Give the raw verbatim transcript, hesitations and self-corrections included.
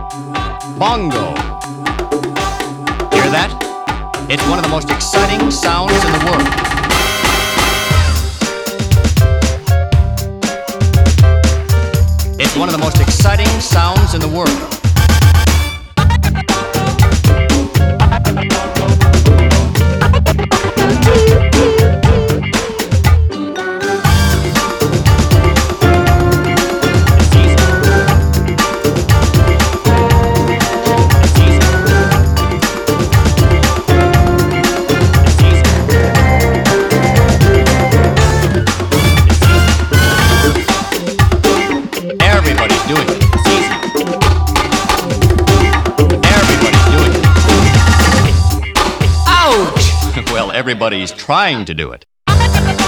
Bongo. Hear that? It's one of the most exciting sounds in the world. It's one of the most exciting sounds in the world. Everybody's doing it. It's easy. Everybody's doing it. Ouch! Well, everybody's trying to do it.